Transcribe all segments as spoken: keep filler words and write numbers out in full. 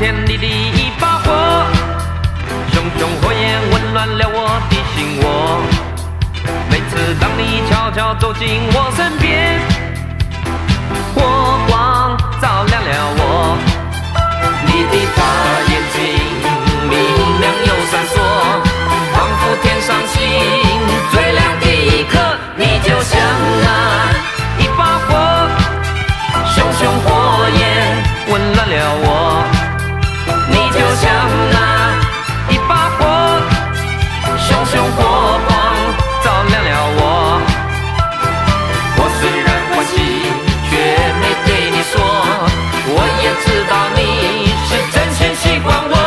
天里的一把火，熊熊火焰温暖了我的心窝。每次当你悄悄走进我身边，火光照亮了我。你的大眼睛明亮又闪烁，仿佛天上星最亮的一刻。你就像那一把火，熊熊火焰温暖了我。你就像那一把火，熊熊火光照亮了我。我虽然欢喜，却没对你说，我也知道你是真心喜欢我。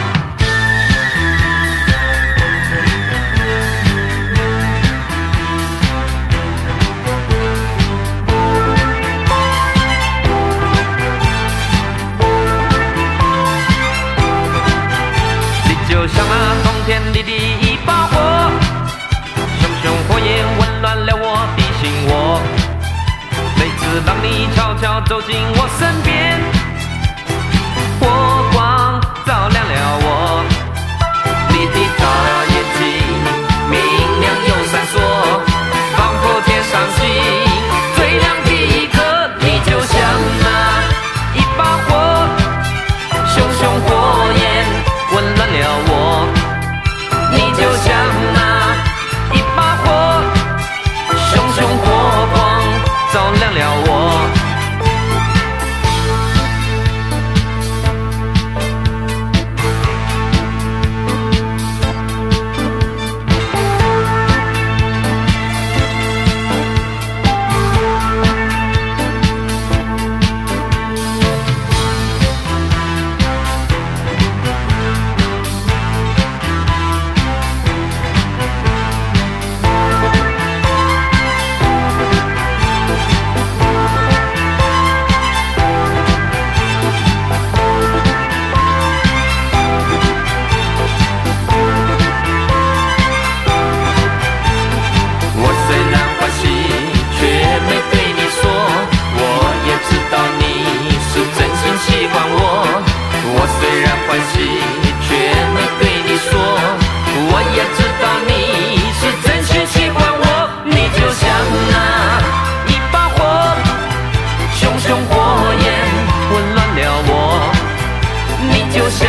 就像那冬天里的一把火，熊熊火焰温暖了我的心窝。每次当你悄悄走进我身边，火光照亮了我。你的大眼睛明亮又闪烁，仿佛天上星最亮的一刻。你就像那一把火，熊熊火焰温暖了我。你就像那一把火，熊熊火光照亮了我。就像